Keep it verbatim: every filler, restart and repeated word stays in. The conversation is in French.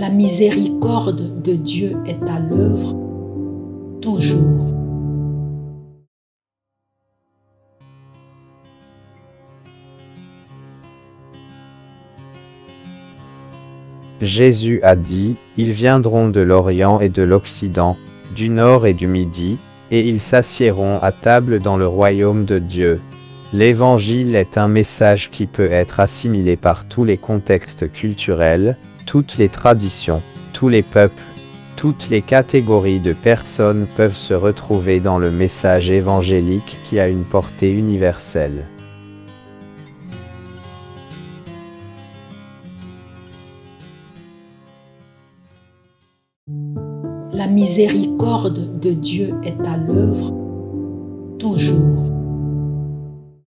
La miséricorde de Dieu est à l'œuvre toujours. Jésus a dit, « Ils viendront de l'Orient et de l'Occident, du Nord et du Midi, et ils s'assiéront à table dans le royaume de Dieu. » L'Évangile est un message qui peut être assimilé par tous les contextes culturels, toutes les traditions, tous les peuples, toutes les catégories de personnes peuvent se retrouver dans le message évangélique qui a une portée universelle. La miséricorde de Dieu est à l'œuvre toujours.